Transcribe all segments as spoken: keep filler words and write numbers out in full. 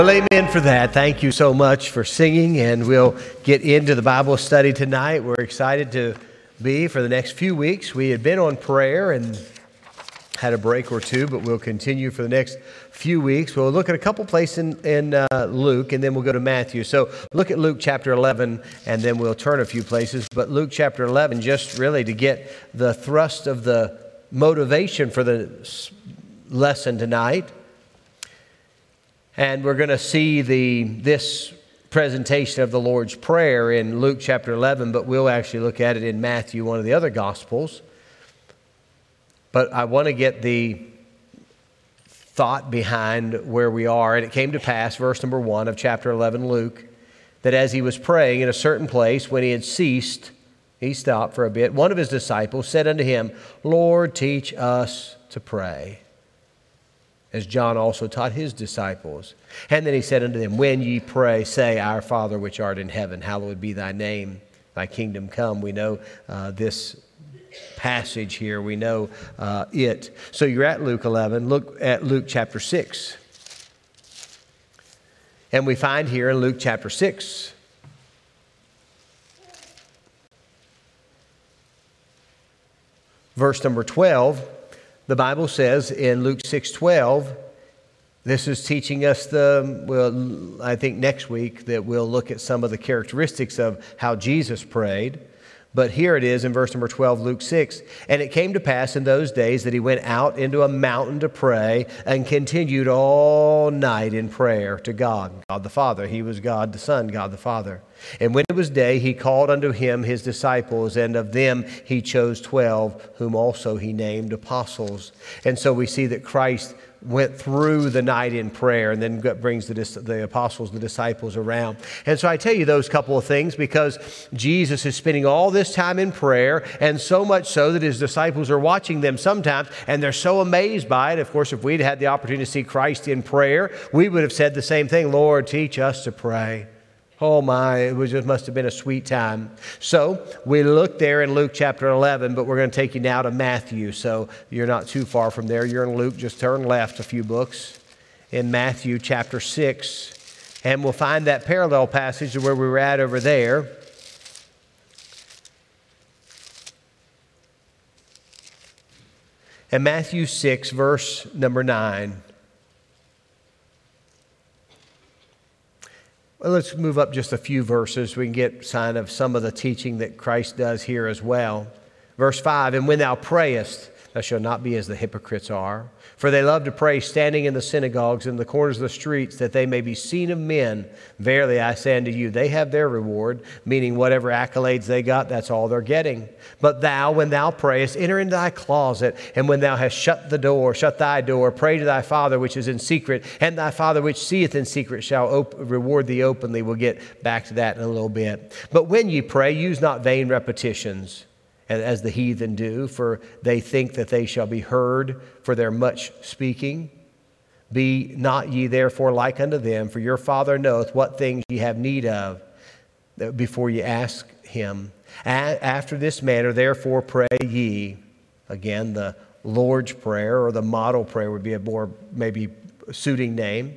Well, amen for that. Thank you so much for singing, and we'll get into the Bible study tonight. We're excited to be for the next few weeks. We had been on prayer and had a break or two, but we'll continue for the next few weeks. We'll look at a couple places in, in uh, Luke, and then we'll go to Matthew. So look at Luke chapter eleven, and then we'll turn a few places. But Luke chapter eleven, just really to get the thrust of the motivation for the lesson tonight. And we're going to see the this presentation of the Lord's Prayer in Luke chapter eleven, but we'll actually look at it in Matthew, one of the other Gospels. But I want to get the thought behind where we are. And it came to pass, verse number one of chapter eleven, Luke, that as he was praying in a certain place, when he had ceased, he stopped for a bit. One of his disciples said unto him, Lord, teach us to pray, as John also taught his disciples. And then he said unto them, When ye pray, say, Our Father which art in heaven, hallowed be thy name, thy kingdom come. We know uh, this passage here. We know uh, it. So you're at Luke eleven. Look at Luke chapter six. And we find here in Luke chapter six, verse number twelve, the Bible says in Luke six twelve, this is teaching us the, well, I think next week that we'll look at some of the characteristics of how Jesus prayed. But here it is in verse number twelve, Luke six. And it came to pass in those days that he went out into a mountain to pray and continued all night in prayer to God, God the Father. He was God the Son, God the Father. And when it was day, he called unto him his disciples, and of them he chose twelve, whom also he named apostles. And so we see that Christ went through the night in prayer and then brings the, the apostles, the disciples around. And so I tell you those couple of things because Jesus is spending all this time in prayer, and so much so that his disciples are watching them sometimes, and they're so amazed by it. Of course, if we'd had the opportunity to see Christ in prayer, we would have said the same thing, Lord, teach us to pray. Oh my, it was just must have been a sweet time. So we look there in Luke chapter eleven, but we're going to take you now to Matthew. So you're not too far from there. You're in Luke, just turn left a few books in Matthew chapter six. And we'll find that parallel passage to where we were at over there. And Matthew six, verse number nine. Well, let's move up just a few verses. We can get a sign of some of the teaching that Christ does here as well. Verse five, And when thou prayest, thou shalt not be as the hypocrites are, for they love to pray standing in the synagogues and the corners of the streets, that they may be seen of men. Verily I say unto you, they have their reward, meaning whatever accolades they got, that's all they're getting. But thou, when thou prayest, enter into thy closet, and when thou hast shut the door, shut thy door, pray to thy Father which is in secret, and thy Father which seeth in secret shall op- reward thee openly. We'll get back to that in a little bit. But when ye pray, use not vain repetitions, as the heathen do, for they think that they shall be heard for their much speaking. Be not ye therefore like unto them, for your Father knoweth what things ye have need of before ye ask him. After this manner therefore pray ye. Again, the Lord's Prayer, or the model prayer would be a more maybe suiting name.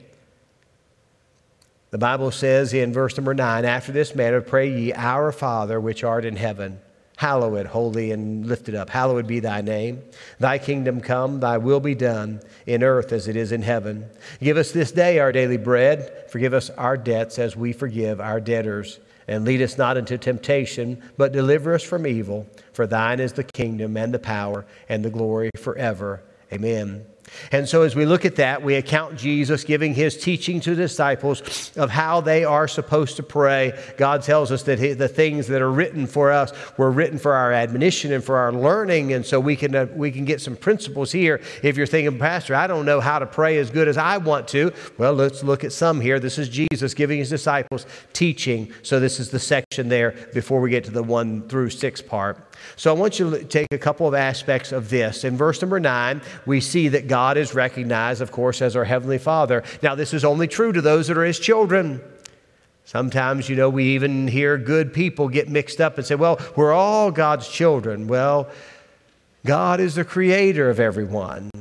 The Bible says in verse number nine, After this manner pray ye, Our Father which art in heaven, hallowed, holy, and lifted up. Hallowed be thy name. Thy kingdom come, thy will be done in earth as it is in heaven. Give us this day our daily bread. Forgive us our debts as we forgive our debtors. And lead us not into temptation, but deliver us from evil. For thine is the kingdom and the power and the glory forever. Amen. And so as we look at that, we account Jesus giving his teaching to the disciples of how they are supposed to pray. God tells us that the things that are written for us were written for our admonition and for our learning. And so we can uh, we can get some principles here. If you're thinking, Pastor, I don't know how to pray as good as I want to. Well, let's look at some here. This is Jesus giving his disciples teaching. So this is the section there before we get to the one through six part. So I want you to take a couple of aspects of this. In verse number nine, we see that God is recognized, of course, as our Heavenly Father. Now, this is only true to those that are his children. Sometimes, you know, we even hear good people get mixed up and say, well, we're all God's children. Well, God is the creator of everyone.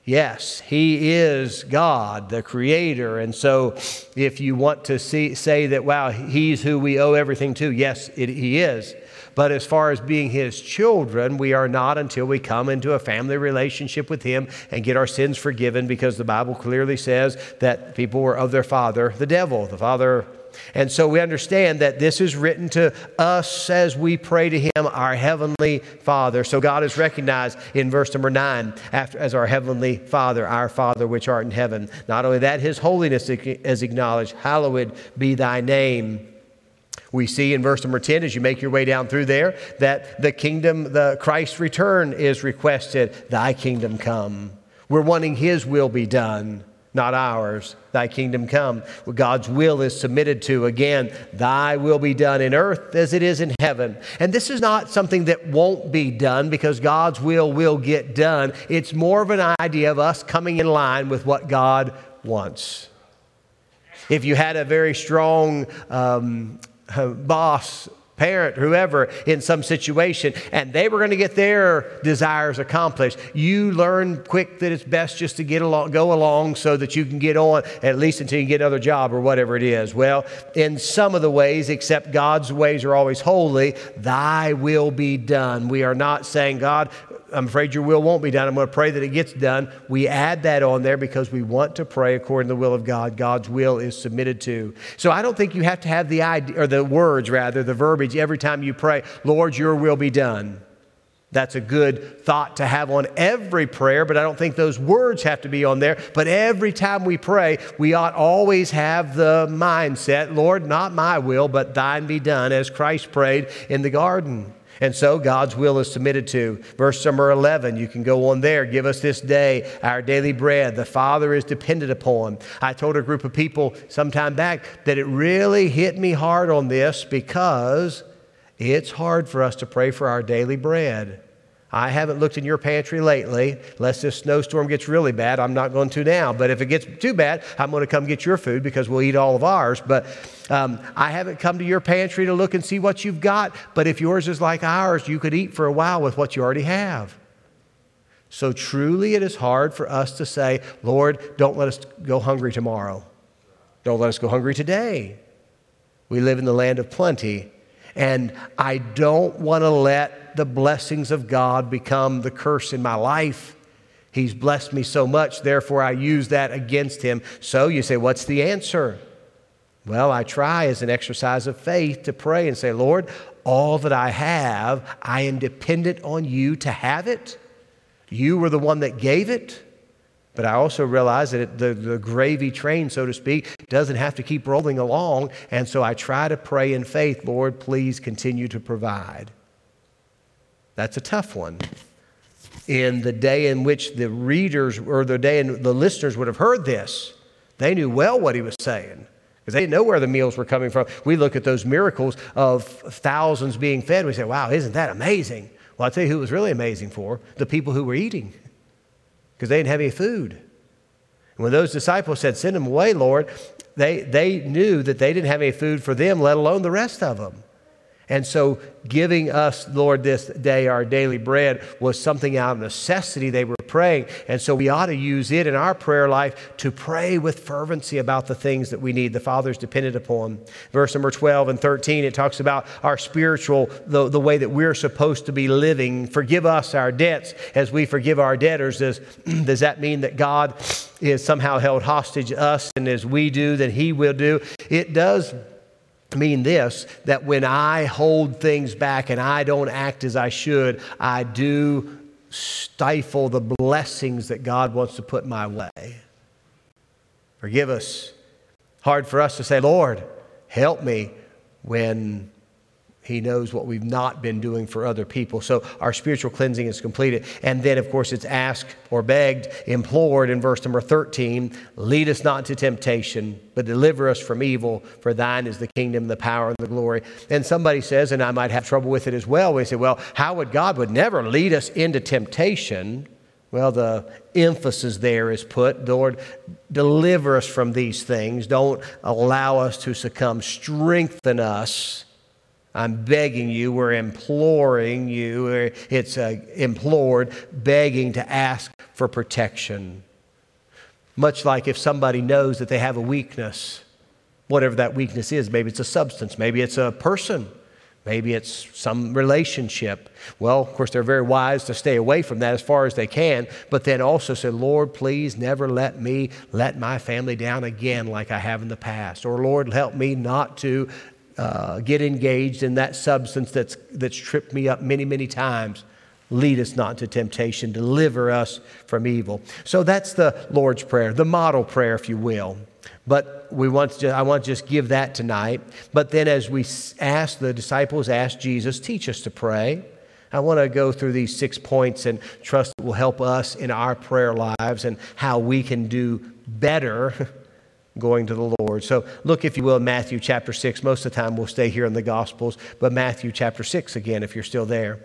Yes, He is God, the Creator. And so if you want to see, say that, wow, He's who we owe everything to, yes, it, He is. But as far as being His children, we are not until we come into a family relationship with Him and get our sins forgiven, because the Bible clearly says that people were of their father, the devil, the father. And so we understand that this is written to us as we pray to Him, our Heavenly Father. So God is recognized in verse number nine after, as our Heavenly Father, our Father which art in heaven. Not only that, His holiness is acknowledged. Hallowed be Thy name. We see in verse number ten, as you make your way down through there, that the kingdom, the Christ's return is requested. Thy kingdom come. We're wanting His will be done, not ours. Thy kingdom come. What God's will is submitted to. Again, Thy will be done in earth as it is in heaven. And this is not something that won't be done, because God's will will get done. It's more of an idea of us coming in line with what God wants. If you had a very strong um, boss, parent, whoever, in some situation, and they were going to get their desires accomplished, you learn quick that it's best just to get along, go along so that you can get on, at least until you get another job or whatever it is. Well, in some of the ways, except God's ways are always holy, Thy will be done. We are not saying, God, I'm afraid your will won't be done. I'm going to pray that it gets done. We add that on there because we want to pray according to the will of God. God's will is submitted to. So I don't think you have to have the idea, or the words rather, the verbiage every time you pray, Lord, your will be done. That's a good thought to have on every prayer, but I don't think those words have to be on there. But every time we pray, we ought always have the mindset, Lord, not my will, but Thine be done, as Christ prayed in the garden. And so God's will is submitted to. Verse number eleven, you can go on there. Give us this day our daily bread. The Father is dependent upon. I told a group of people some time back that it really hit me hard on this, because it's hard for us to pray for our daily bread. I haven't looked in your pantry lately, unless this snowstorm gets really bad. I'm not going to now. But if it gets too bad, I'm going to come get your food, because we'll eat all of ours. But um, I haven't come to your pantry to look and see what you've got. But if yours is like ours, you could eat for a while with what you already have. So truly it is hard for us to say, Lord, don't let us go hungry tomorrow. Don't let us go hungry today. We live in the land of plenty. And I don't want to let the blessings of God become the curse in my life. He's blessed me so much, therefore I use that against Him. So you say, what's the answer? Well, I try as an exercise of faith to pray and say, Lord, all that I have, I am dependent on You to have it. You were the one that gave it. But I also realize that it, the, the gravy train, so to speak, doesn't have to keep rolling along. And so I try to pray in faith, Lord, please continue to provide. That's a tough one. In the day in which the readers, or the day in the listeners would have heard this, they knew well what He was saying, because they didn't know where the meals were coming from. We look at those miracles of thousands being fed. We say, wow, isn't that amazing? Well, I'll tell you who it was really amazing for, the people who were eating, because they didn't have any food. And when those disciples said, send them away, Lord, they, they knew that they didn't have any food for them, let alone the rest of them. And so giving us, Lord, this day our daily bread was something out of necessity. They were praying. And so we ought to use it in our prayer life to pray with fervency about the things that we need. The Father's dependent upon. Verse number twelve and thirteen, it talks about our spiritual, the, the way that we're supposed to be living. Forgive us our debts as we forgive our debtors. Does, does that mean that God is somehow held hostage to us, and as we do, then He will do? It does mean this, that when I hold things back and I don't act as I should, I do stifle the blessings that God wants to put my way. Forgive us. Hard for us to say, Lord, help me, when He knows what we've not been doing for other people. So our spiritual cleansing is completed. And then, of course, it's asked or begged, implored in verse number thirteen. Lead us not into temptation, but deliver us from evil. For Thine is the kingdom, the power, and the glory. And somebody says, and I might have trouble with it as well, we say, well, how would God would never lead us into temptation? Well, the emphasis there is put, Lord, deliver us from these things. Don't allow us to succumb. Strengthen us. I'm begging You, we're imploring You, it's uh, implored, begging to ask for protection. Much like if somebody knows that they have a weakness, whatever that weakness is, maybe it's a substance, maybe it's a person, maybe it's some relationship. Well, of course, they're very wise to stay away from that as far as they can, but then also say, Lord, please never let me let my family down again like I have in the past. Or Lord, help me not to uh, get engaged in that substance that's, that's tripped me up many, many times. Lead us not into temptation. Deliver us from evil. So that's the Lord's Prayer, the model prayer, if you will. But we want to, I want to just give that tonight. But then as we ask, the disciples asked Jesus, teach us to pray. I want to go through these six points and trust it will help us in our prayer lives and how we can do better going to the Lord. So look, if you will, in Matthew chapter six. Most of the time we'll stay here in the Gospels, but Matthew chapter six again, if you're still there.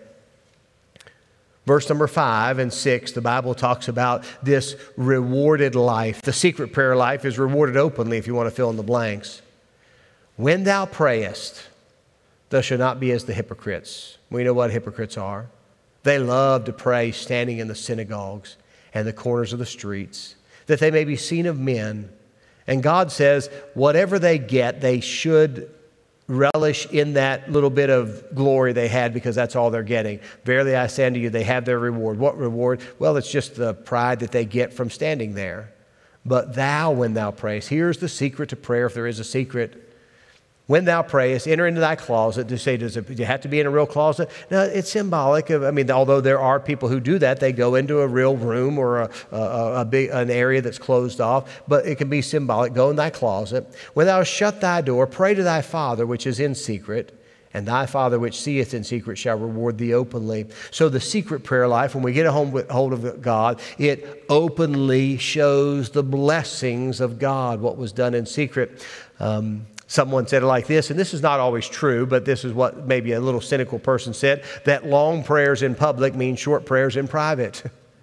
Verse number five and six, the Bible talks about this rewarded life. The secret prayer life is rewarded openly, if you want to fill in the blanks. When thou prayest, thou shalt not be as the hypocrites. We know what hypocrites are. They love to pray standing in the synagogues and the corners of the streets, that they may be seen of men. And God says, whatever they get, they should relish in that little bit of glory they had, because that's all they're getting. Verily I say unto you, they have their reward. What reward? Well, it's just the pride that they get from standing there. But thou, when thou prayest, here's the secret to prayer, if there is a secret. When thou prayest, enter into thy closet. To say, does it, do you have to be in a real closet? No, it's symbolic of, I mean, although there are people who do that, they go into a real room or a, a, a big, an area that's closed off, but it can be symbolic. Go in thy closet. When thou shut thy door, pray to thy Father which is in secret, and thy Father which seeth in secret shall reward thee openly. So the secret prayer life, when we get a hold of God, it openly shows the blessings of God, what was done in secret. Um, Someone said it like this, and this is not always true, but this is what maybe a little cynical person said, that long prayers in public mean short prayers in private.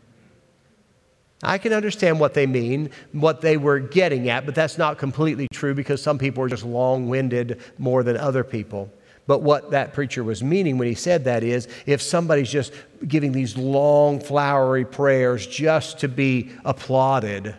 I can understand what they mean, what they were getting at, but that's not completely true, because some people are just long-winded more than other people. But what that preacher was meaning when he said that is, if somebody's just giving these long, flowery prayers just to be applauded,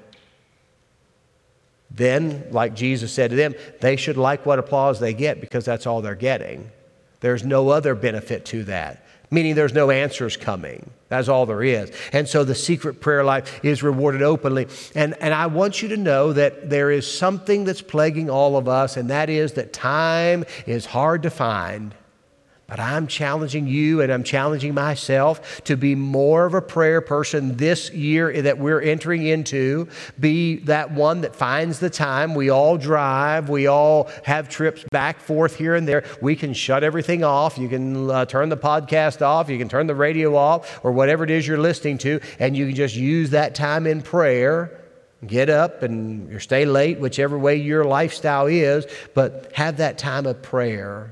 then, like Jesus said to them, they should like what applause they get, because that's all they're getting. There's no other benefit to that, meaning there's no answers coming. That's all there is. And so the secret prayer life is rewarded openly. And, and I want you to know that there is something that's plaguing all of us, and that is that time is hard to find. But I'm challenging you, and I'm challenging myself to be more of a prayer person this year that we're entering into. Be that one that finds the time. We all drive. We all have trips back, forth, here and there. We can shut everything off. You can uh, turn the podcast off. You can turn the radio off, or whatever it is you're listening to, and you can just use that time in prayer. Get up and or stay late, whichever way your lifestyle is, but have that time of prayer.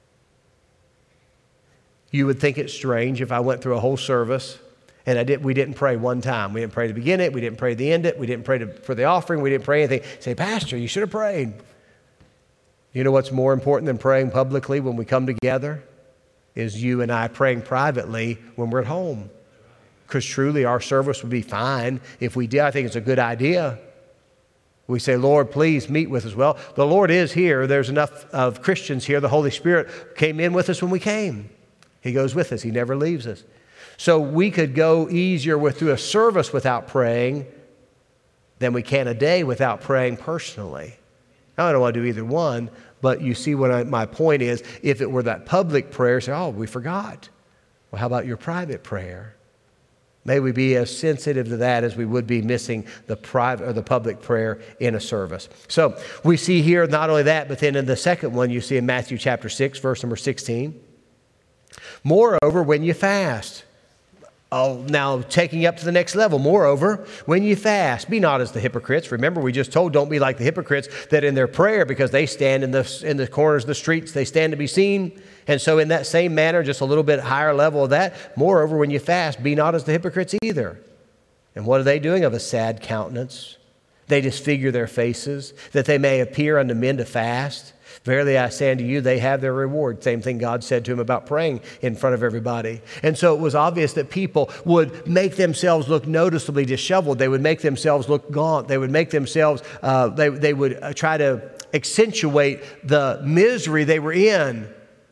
You would think it's strange if I went through a whole service and I did, we didn't pray one time. We didn't pray to begin it. We didn't pray to end it. We didn't pray to, for the offering. We didn't pray anything. Say, Pastor, you should have prayed. You know what's more important than praying publicly when we come together? Is you and I praying privately when we're at home. Because truly our service would be fine if we did. I think it's a good idea. We say, Lord, please meet with us. Well, the Lord is here. There's enough of Christians here. The Holy Spirit came in with us when we came. He goes with us. He never leaves us. So we could go easier with through a service without praying than we can a day without praying personally. Now, I don't want to do either one, but you see what I, my point is. If it were that public prayer, say, oh, we forgot. Well, how about your private prayer? May we be as sensitive to that as we would be missing the private or the public prayer in a service. So we see here not only that, but then in the second one you see in Matthew chapter six, verse number sixteen. Moreover, when you fast. Oh, now taking up to the next level. Moreover, when you fast, be not as the hypocrites. Remember, we just told, don't be like the hypocrites that in their prayer, because they stand in the, in the corners of the streets, they stand to be seen. And so in that same manner, just a little bit higher level of that, moreover, when you fast, be not as the hypocrites either. And what are they doing? Of a sad countenance. They disfigure their faces, that they may appear unto men to fast. Verily I say unto you, they have their reward. Same thing God said to him about praying in front of everybody. And so it was obvious that people would make themselves look noticeably disheveled. They would make themselves look gaunt. They would make themselves, uh, they, they would uh, try to accentuate the misery they were in.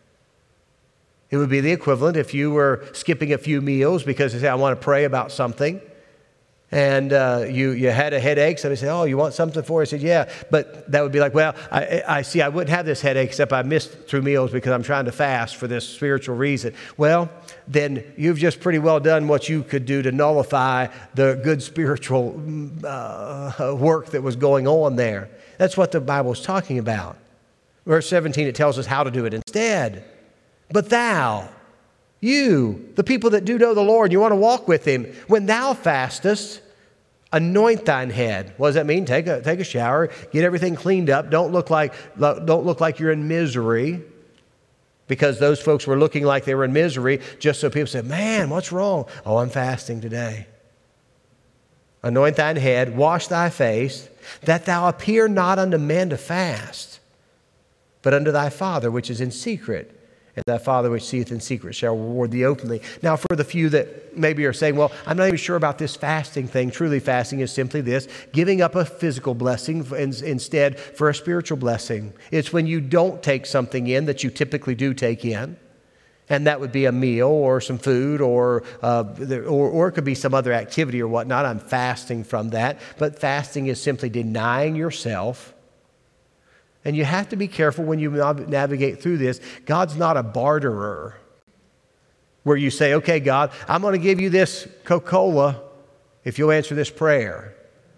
It would be the equivalent if you were skipping a few meals because they say, I want to pray about something. And uh, you, you had a headache. Somebody said, oh, you want something for it? I said, yeah. But that would be like, well, I, I see I wouldn't have this headache except I missed through meals because I'm trying to fast for this spiritual reason. Well, then you've just pretty well done what you could do to nullify the good spiritual uh, work that was going on there. That's what the Bible is talking about. Verse seventeen, it tells us how to do it instead. But thou, you, the people that do know the Lord, you want to walk with Him. When thou fastest, anoint thine head. What does that mean? Take a, take a shower, get everything cleaned up. Don't look like, don't look like you're in misery, because those folks were looking like they were in misery just so people said, man, what's wrong? Oh, I'm fasting today. Anoint thine head, wash thy face, that thou appear not unto men to fast, but unto thy Father which is in secret. And thy Father which seeth in secret shall reward thee openly. Now, for the few that maybe are saying, well, I'm not even sure about this fasting thing. Truly, fasting is simply this, giving up a physical blessing instead for a spiritual blessing. It's when you don't take something in that you typically do take in. And that would be a meal or some food or, uh, or, or it could be some other activity or whatnot. I'm fasting from that. But fasting is simply denying yourself. And you have to be careful when you navigate through this. God's not a barterer where you say, okay, God, I'm going to give you this Coca-Cola if you'll answer this prayer.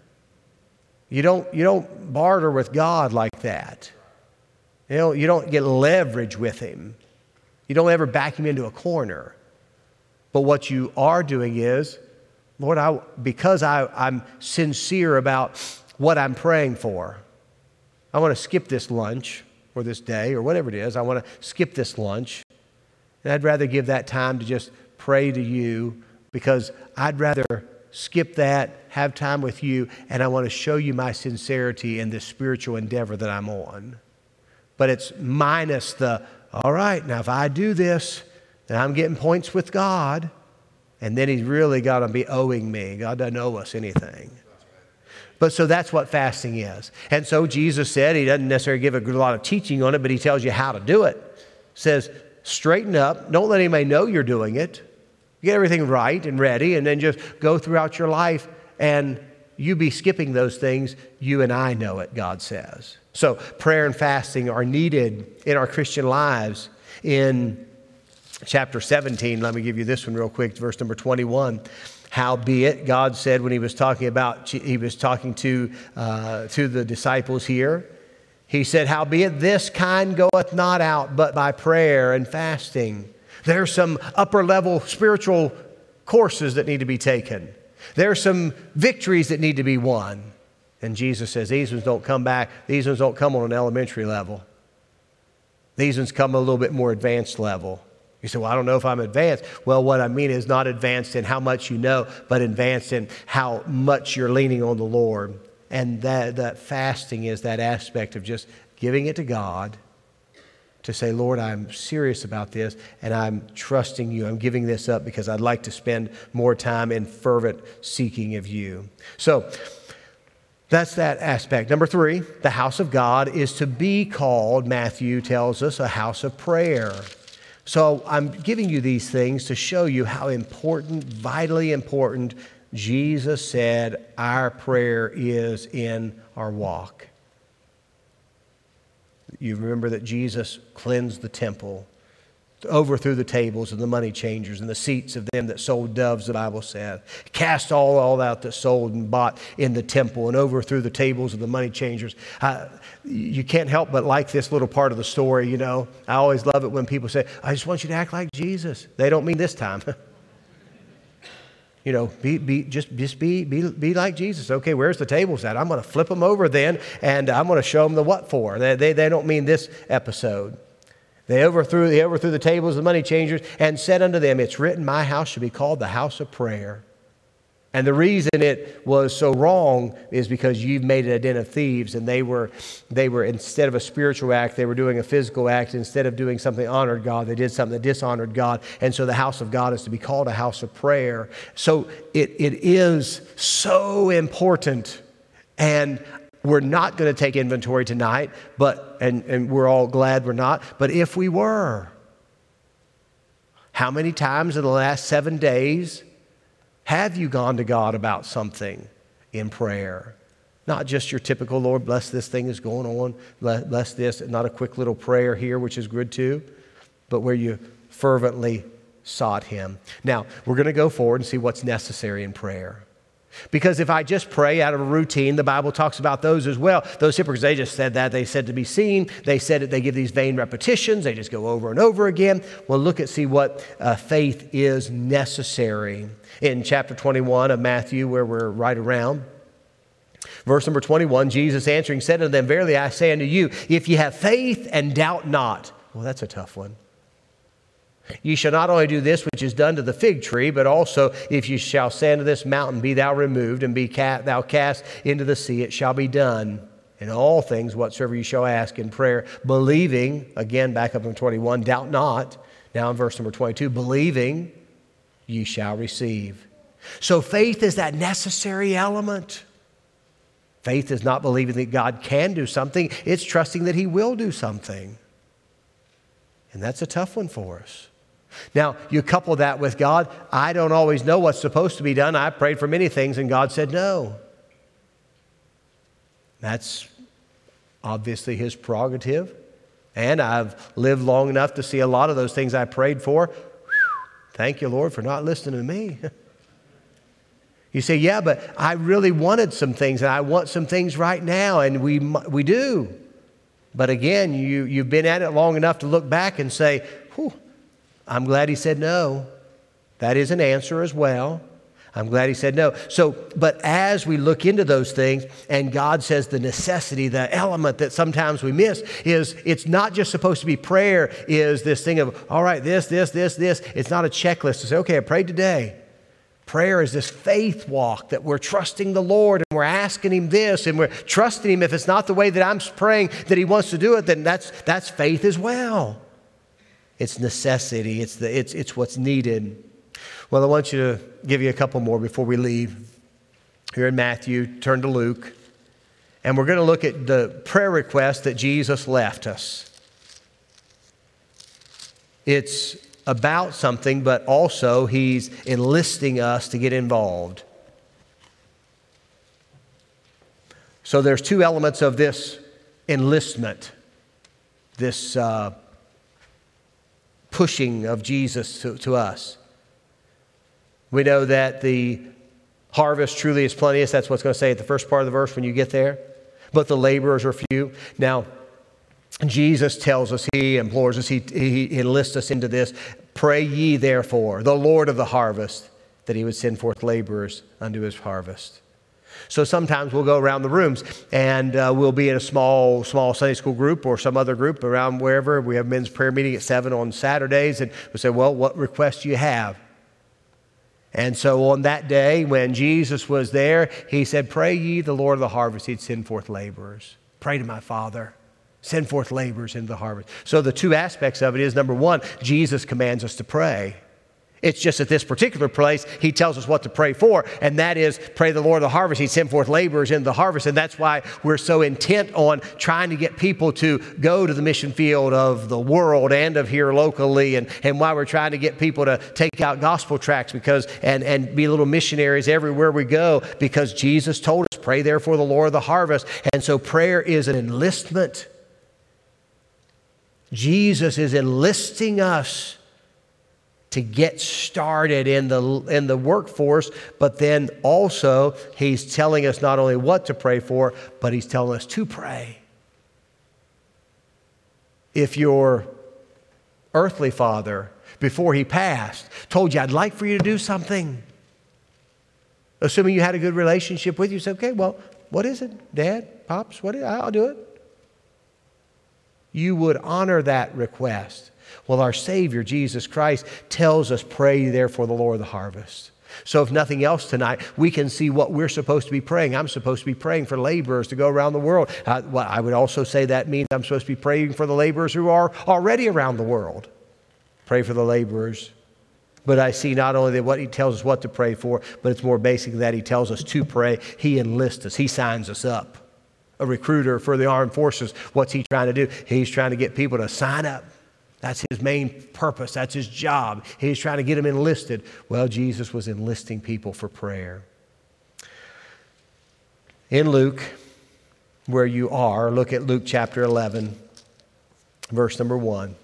You don't, you don't barter with God like that. You know, you don't get leverage with Him. You don't ever back Him into a corner. But what you are doing is, Lord, I, because I, I'm sincere about what I'm praying for, I want to skip this lunch or this day or whatever it is. I want to skip this lunch. And I'd rather give that time to just pray to you because I'd rather skip that, have time with you, and I want to show you my sincerity in this spiritual endeavor that I'm on. But it's minus the, all right, now if I do this, then I'm getting points with God, and then He's really got to be owing me. God doesn't owe us anything. But so that's what fasting is. And so Jesus said, He doesn't necessarily give a lot of teaching on it, but He tells you how to do it. Says, straighten up. Don't let anybody know you're doing it. Get everything right and ready, and then just go throughout your life, and you be skipping those things. You and I know it, God says. So prayer and fasting are needed in our Christian lives. In chapter seventeen, let me give you this one real quick, verse number twenty-one. Howbeit, God said when He was talking about, He was talking to, uh, to the disciples here, He said, howbeit this kind goeth not out but by prayer and fasting. There's some upper level spiritual courses that need to be taken. There's some victories that need to be won. And Jesus says, these ones don't come back. These ones don't come on an elementary level. These ones come a little bit more advanced level. You say, well, I don't know if I'm advanced. Well, what I mean is not advanced in how much you know, but advanced in how much you're leaning on the Lord. And that, that fasting is that aspect of just giving it to God to say, Lord, I'm serious about this, and I'm trusting you. I'm giving this up because I'd like to spend more time in fervent seeking of you. So that's that aspect. Number three, the house of God is to be called, Matthew tells us, a house of prayer. So I'm giving you these things to show you how important, vitally important, Jesus said our prayer is in our walk. You remember that Jesus cleansed the temple, overthrew the tables of the money changers and the seats of them that sold doves, the Bible said. Cast all, all out that sold and bought in the temple and overthrew the tables of the money changers. Uh, you can't help but like this little part of the story, you know. I always love it when people say, I just want you to act like Jesus. They don't mean this time. You know, be, be, just, just be, be, be like Jesus. Okay, where's the tables at? I'm going to flip them over then, and I'm going to show them the what for. They, they, they don't mean this episode. They overthrew, they overthrew the tables of the money changers and said unto them, it's written, my house shall be called the house of prayer. And the reason it was so wrong is because you've made it a den of thieves, and they were, they were instead of a spiritual act, they were doing a physical act. Instead of doing something that honored God, they did something that dishonored God. And so the house of God is to be called a house of prayer. So it, it is so important. And we're not going to take inventory tonight, but and, and we're all glad we're not. But if we were, how many times in the last seven days have you gone to God about something in prayer? Not just your typical, Lord, bless this thing that's going on, bless this, not a quick little prayer here, which is good too, but where you fervently sought Him. Now, we're going to go forward and see what's necessary in prayer. Because if I just pray out of a routine, the Bible talks about those as well. Those hypocrites, they just said that. They said to be seen. They said that they give these vain repetitions. They just go over and over again. Well, look at, see what uh, faith is necessary. In chapter twenty-one of Matthew, where we're right around, verse number twenty-one, Jesus answering said unto them, verily I say unto you, if ye have faith and doubt not. Well, that's a tough one. Ye shall not only do this which is done to the fig tree, but also if you shall say unto this mountain, be thou removed, and be ca- thou cast into the sea, it shall be done. In all things whatsoever you shall ask in prayer, believing, again back up in twenty-one, doubt not. Now in verse number twenty-two, believing, ye shall receive. So faith is that necessary element. Faith is not believing that God can do something. It's trusting that He will do something. And that's a tough one for us. Now, you couple that with God, I don't always know what's supposed to be done. I prayed for many things and God said no. That's obviously His prerogative. And I've lived long enough to see a lot of those things I prayed for. Thank you, Lord, for not listening to me. You say, yeah, but I really wanted some things and I want some things right now, and we we do. But again, you, you've been at it long enough to look back and say, whew, I'm glad He said no. That is an answer as well. I'm glad He said no. So, but as we look into those things, and God says the necessity, the element that sometimes we miss is it's not just supposed to be prayer, is this thing of, all right, this, this, this, this. It's not a checklist to say, okay, I prayed today. Prayer is this faith walk that we're trusting the Lord and we're asking Him this and we're trusting Him. If it's not the way that I'm praying that He wants to do it, then that's that's faith as well. It's necessity. It's the it's it's what's needed. Well, I want you to give you a couple more before we leave. Here in Matthew, turn to Luke, and we're going to look at the prayer request that Jesus left us. It's about something, but also He's enlisting us to get involved. So there's two elements of this enlistment, this uh, pushing of Jesus to, to us. We know that the harvest truly is plenteous. That's what's going to say at the first part of the verse when you get there. But the laborers are few. Now, Jesus tells us, He implores us, He, he enlists us into this. Pray ye therefore, the Lord of the harvest, that He would send forth laborers unto His harvest. So sometimes we'll go around the rooms and uh, we'll be in a small, small Sunday school group or some other group around wherever. We have men's prayer meeting at seven on Saturdays, and we say, well, what requests do you have? And so on that day when Jesus was there, He said, pray ye the Lord of the harvest, He'd send forth laborers. Pray to my Father. Send forth laborers into the harvest. So the two aspects of it is, number one, Jesus commands us to pray. It's just at this particular place, He tells us what to pray for, and that is, pray the Lord of the harvest. He'd send forth laborers into the harvest, and that's why we're so intent on trying to get people to go to the mission field of the world and of here locally, and, and why we're trying to get people to take out gospel tracts because and, and be little missionaries everywhere we go, because Jesus told us, pray therefore the Lord of the harvest. And so prayer is an enlistment. Jesus is enlisting us to get started in the in the workforce, but then also He's telling us not only what to pray for, but He's telling us to pray. If your earthly father, before he passed, told you, I'd like for you to do something, assuming you had a good relationship with you, you said, okay, well, what is it, Dad, Pops, what is it? I'll do it. You would honor that request. Well, our Savior, Jesus Christ, tells us, pray therefore the Lord of the harvest. So if nothing else tonight, we can see what we're supposed to be praying. I'm supposed to be praying for laborers to go around the world. I, well, I would also say that means I'm supposed to be praying for the laborers who are already around the world. Pray for the laborers. But I see not only that what he tells us what to pray for, but it's more basic than that. He tells us to pray. He enlists us. He signs us up. A recruiter for the armed forces, what's he trying to do? He's trying to get people to sign up. That's his main purpose. That's his job. He's trying to get them enlisted. Well, Jesus was enlisting people for prayer. In Luke, where you are, look at Luke chapter eleven, verse number one.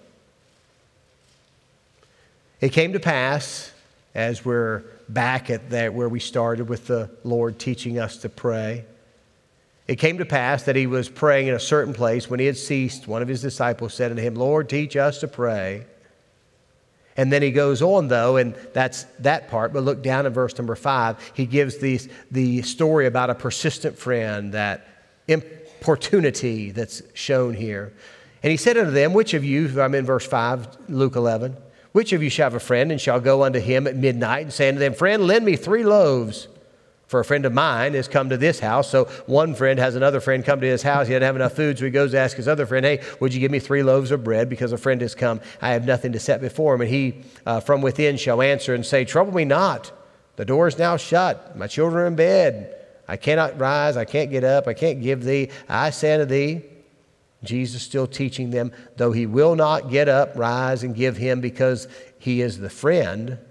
It came to pass, as we're back at that where we started with the Lord teaching us to pray, it came to pass that he was praying in a certain place. When he had ceased, one of his disciples said unto him, Lord, teach us to pray. And then he goes on, though, and that's that part. But look down at verse number five. He gives these, the story about a persistent friend, that importunity that's shown here. And he said unto them, which of you, I'm in verse five, Luke eleven, which of you shall have a friend and shall go unto him at midnight and say unto them, Friend, lend me three loaves. For a friend of mine has come to this house. So one friend has another friend come to his house. He doesn't have enough food, so he goes to ask his other friend, hey, would you give me three loaves of bread? Because a friend has come. I have nothing to set before him. And he uh, from within shall answer and say, Trouble me not. The door is now shut. My children are in bed. I cannot rise. I can't get up. I can't give thee. I say unto thee, Jesus still teaching them, though he will not get up, rise, and give him because he is the friend.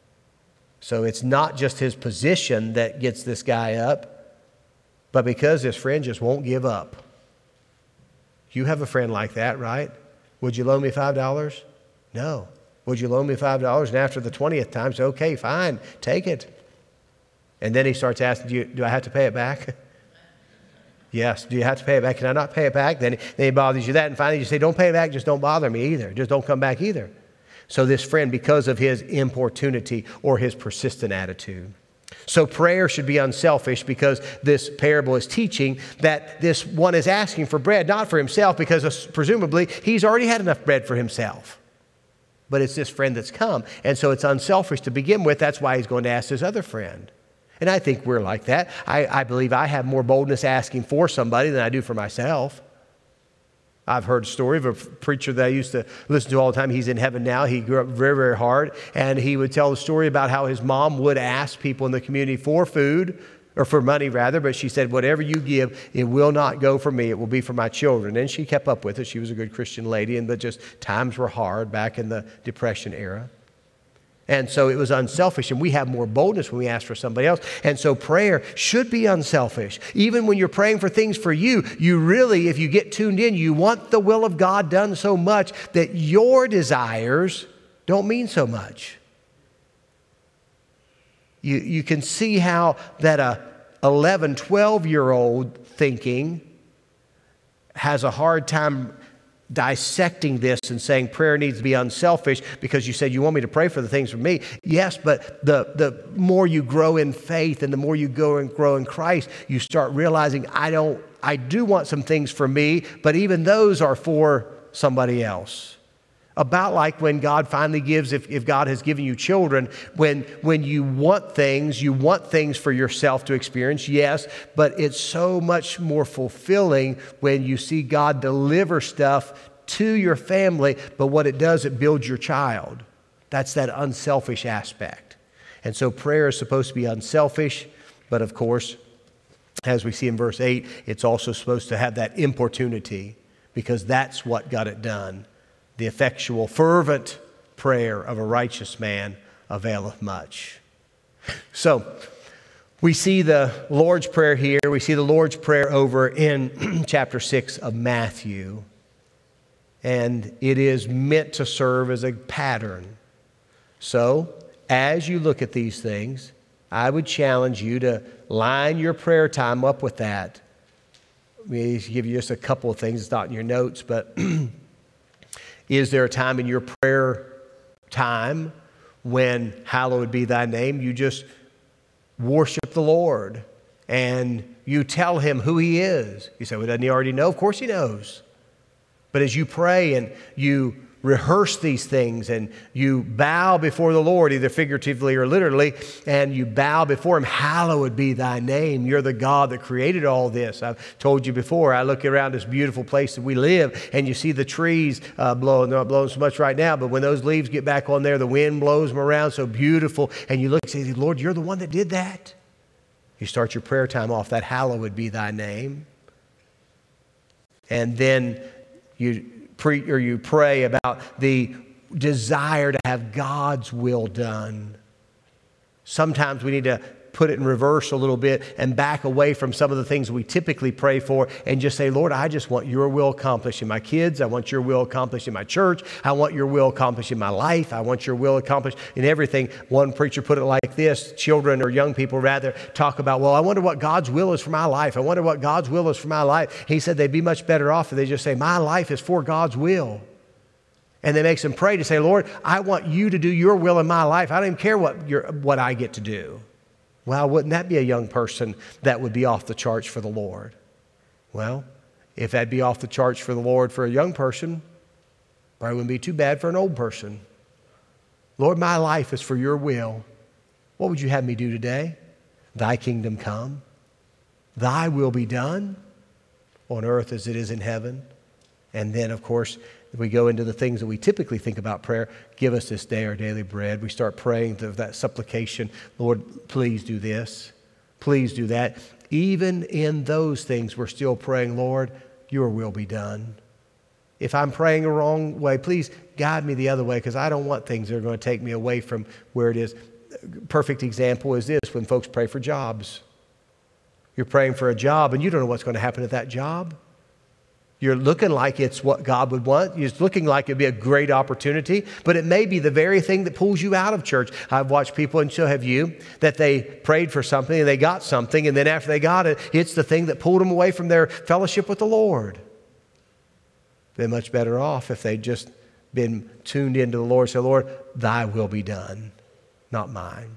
So it's not just his position that gets this guy up, but because his friend just won't give up. You have a friend like that, right? Would you loan me five dollars? No. Would you loan me five dollars? And after the twentieth time, say, okay, fine, take it. And then he starts asking, do, you, do I have to pay it back? Yes. Do you have to pay it back? Can I not pay it back? Then, then he bothers you that. And finally you say, don't pay it back, just don't bother me either. Just don't come back either. So this friend, because of his importunity or his persistent attitude. So prayer should be unselfish, because this parable is teaching that this one is asking for bread, not for himself, because presumably he's already had enough bread for himself. But it's this friend that's come. And so it's unselfish to begin with. That's why he's going to ask his other friend. And I think we're like that. I, I believe I have more boldness asking for somebody than I do for myself. I've heard a story of a preacher that I used to listen to all the time. He's in heaven now. He grew up very, very hard. And he would tell the story about how his mom would ask people in the community for food, or for money rather. But she said, whatever you give, it will not go for me. It will be for my children. And she kept up with it. She was a good Christian lady. And but just times were hard back in the Depression era. And so it was unselfish, and we have more boldness when we ask for somebody else. And so prayer should be unselfish. Even when you're praying for things for you, you really, if you get tuned in, you want the will of God done so much that your desires don't mean so much. You, you can see how that a eleven, twelve-year-old thinking has a hard time dissecting this and saying prayer needs to be unselfish, because you said you want me to pray for the things for me. Yes, but the, the more you grow in faith and the more you go and grow in Christ, you start realizing I don't, I do want some things for me, but even those are for somebody else. About like when God finally gives, if, if God has given you children, when, when you want things, you want things for yourself to experience, yes, but it's so much more fulfilling when you see God deliver stuff to your family, but what it does, it builds your child. That's that unselfish aspect. And so prayer is supposed to be unselfish, but of course, as we see in verse eight, it's also supposed to have that importunity, because that's what got it done. The effectual, fervent prayer of a righteous man availeth much. So, we see the Lord's Prayer here. We see the Lord's Prayer over in chapter six of Matthew. And it is meant to serve as a pattern. So, as you look at these things, I would challenge you to line your prayer time up with that. Let me give you just a couple of things. It's not in your notes, but is there a time in your prayer time when, hallowed be thy name, you just worship the Lord and you tell him who he is? You say, well, doesn't he already know? Of course he knows. But as you pray and you rehearse these things and you bow before the Lord, either figuratively or literally, and you bow before Him. Hallowed be thy name. You're the God that created all this. I've told you before, I look around this beautiful place that we live and you see the trees uh, blowing. They're not blowing so much right now, but when those leaves get back on there, the wind blows them around so beautiful. And you look and say, Lord, you're the one that did that. You start your prayer time off, that hallowed be thy name. And then you pre or you pray about the desire to have God's will done. Sometimes we need to put it in reverse a little bit and back away from some of the things we typically pray for and just say, Lord, I just want your will accomplished in my kids. I want your will accomplished in my church. I want your will accomplished in my life. I want your will accomplished in everything. One preacher put it like this: children or young people rather talk about, well, I wonder what God's will is for my life. I wonder what God's will is for my life. He said they'd be much better off if they just say, my life is for God's will. And that makes them pray to say, Lord, I want you to do your will in my life. I don't even care what, your, what I get to do. Well, wouldn't that be a young person that would be off the charts for the Lord? Well, if that'd be off the charts for the Lord for a young person, probably wouldn't be too bad for an old person. Lord, my life is for your will. What would you have me do today? Thy kingdom come. Thy will be done on earth as it is in heaven. And then, of course, we go into the things that we typically think about prayer. Give us this day our daily bread. We start praying to that supplication. Lord, please do this. Please do that. Even in those things, we're still praying, Lord, your will be done. If I'm praying the wrong way, please guide me the other way, because I don't want things that are going to take me away from where it is. Perfect example is this: when folks pray for jobs. You're praying for a job and you don't know what's going to happen at that job. You're looking like it's what God would want. It's looking like it'd be a great opportunity, but it may be the very thing that pulls you out of church. I've watched people, and so have you, that they prayed for something and they got something, and then after they got it, it's the thing that pulled them away from their fellowship with the Lord. They're much better off if they'd just been tuned into the Lord. Say, Lord, thy will be done, not mine.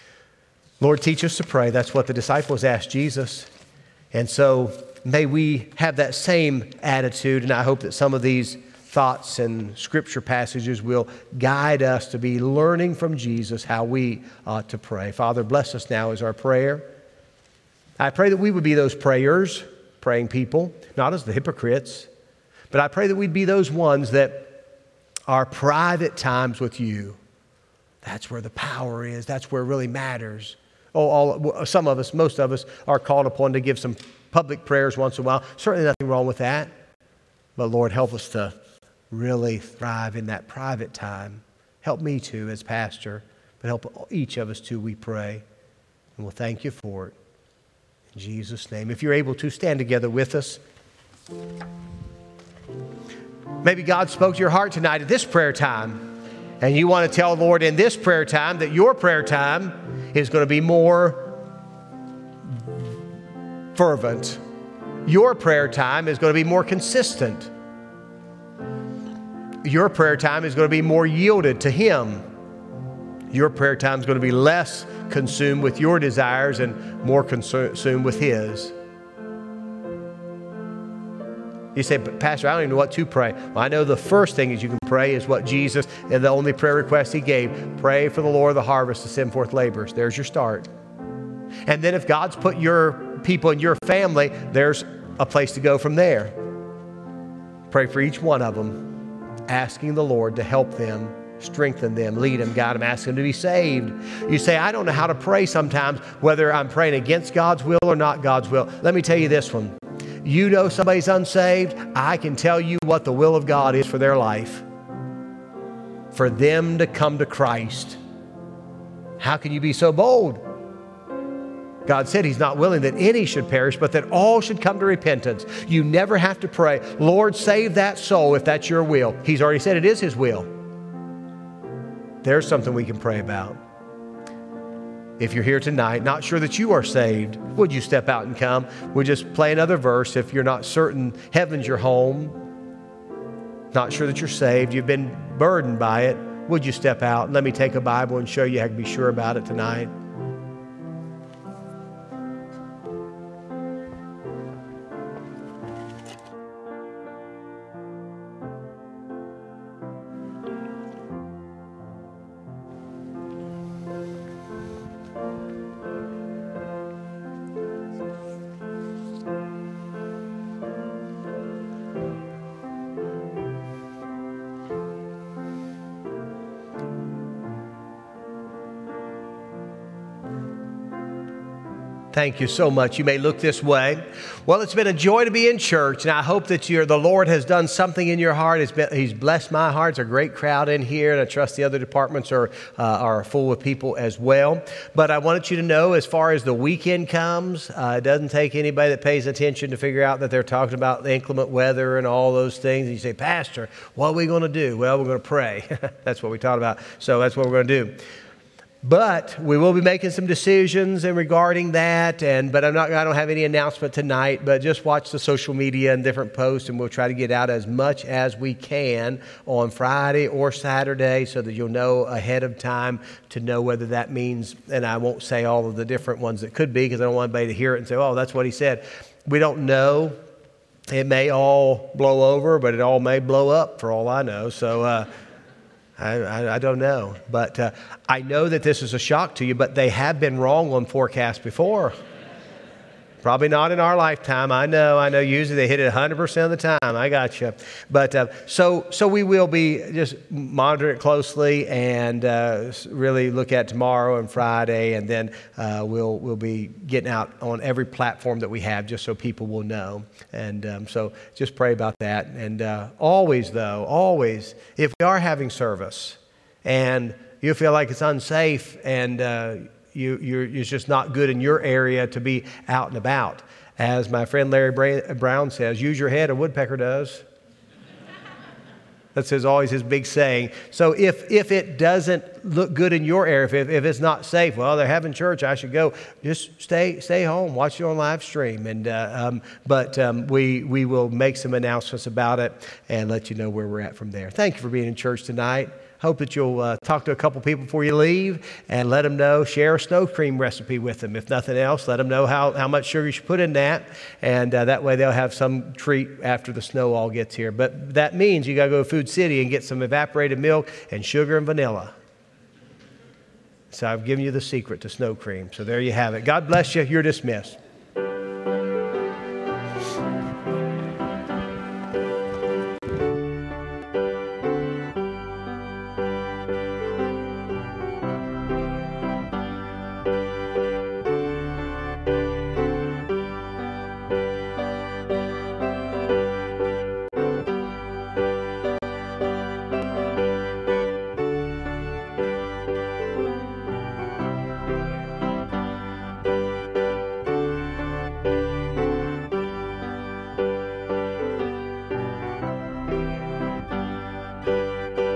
Lord, teach us to pray. That's what the disciples asked Jesus. And so may we have that same attitude, and I hope that some of these thoughts and scripture passages will guide us to be learning from Jesus how we ought to pray. Father, bless us now as our prayer. I pray that we would be those prayers, praying people, not as the hypocrites, but I pray that we'd be those ones that are private times with you. That's where the power is. That's where it really matters. Oh, all, some of us, most of us, are called upon to give some public prayers once in a while. Certainly nothing wrong with that. But Lord, help us to really thrive in that private time. Help me too as pastor, but help each of us too, we pray. And we'll thank you for it. In Jesus' name. If you're able to, stand together with us. Maybe God spoke to your heart tonight at this prayer time, and you want to tell the Lord in this prayer time that your prayer time is going to be more fervent. Your prayer time is going to be more consistent. Your prayer time is going to be more yielded to Him. Your prayer time is going to be less consumed with your desires and more consumed with His. You say, but Pastor, I don't even know what to pray. Well, I know the first thing is you can pray is what Jesus, and the only prayer request He gave, pray for the Lord of the harvest to send forth laborers. There's your start. And then if God's put your people in your family, there's a place to go from there. Pray for each one of them, asking the Lord to help them, strengthen them, lead them, guide them, ask them to be saved. You say, I don't know how to pray sometimes, whether I'm praying against God's will or not God's will. Let me tell you this one. You know somebody's unsaved, I can tell you what the will of God is for their life. For them to come to Christ. How can you be so bold? God said He's not willing that any should perish, but that all should come to repentance. You never have to pray, Lord, save that soul if that's your will. He's already said it is His will. There's something we can pray about. If you're here tonight, not sure that you are saved, would you step out and come? We'll just play another verse. If you're not certain heaven's your home, not sure that you're saved, you've been burdened by it, would you step out? Let me take a Bible and show you how to be sure about it tonight. Thank you so much. You may look this way. Well, it's been a joy to be in church, and I hope that you're, the Lord has done something in your heart. It's been, He's blessed my heart. It's a great crowd in here, and I trust the other departments are uh, are full of people as well. But I wanted you to know, as far as the weekend comes, uh, it doesn't take anybody that pays attention to figure out that they're talking about the inclement weather and all those things. And you say, Pastor, what are we going to do? Well, we're going to pray. That's what we talked about. So that's what we're going to do. But we will be making some decisions in regarding that, and but I'm not. I don't have any announcement tonight. But just watch the social media and different posts, and we'll try to get out as much as we can on Friday or Saturday, so that you'll know ahead of time to know whether that means. And I won't say all of the different ones that could be, because I don't want anybody to hear it and say, "Oh, that's what he said." We don't know. It may all blow over, but it all may blow up for all I know. So. Uh, I, I, I don't know, but uh, I know that this is a shock to you, but they have been wrong on forecasts before. Probably not in our lifetime. I know, I know. Usually they hit it one hundred percent of the time. I got you. But uh, so so we will be just monitoring it closely and uh, really look at tomorrow and Friday, and then uh, we'll we'll be getting out on every platform that we have, just so people will know. And um, so just pray about that. And uh, always, though, always, if we are having service and you feel like it's unsafe and uh, You, you're, it's just not good in your area to be out and about. As my friend Larry Brown says, use your head, a woodpecker does. That's his, always his big saying. So if if it doesn't look good in your area, if, if it's not safe, well, they're having church, I should go. Just stay stay home, watch it on live stream. And uh, um, but um, we we will make some announcements about it and let you know where we're at from there. Thank you for being in church tonight. Hope that you'll uh, talk to a couple people before you leave and let them know, share a snow cream recipe with them. If nothing else, let them know how, how much sugar you should put in that. And uh, that way they'll have some treat after the snow all gets here. But that means you got to go to Food City and get some evaporated milk and sugar and vanilla. So I've given you the secret to snow cream. So there you have it. God bless you. You're dismissed.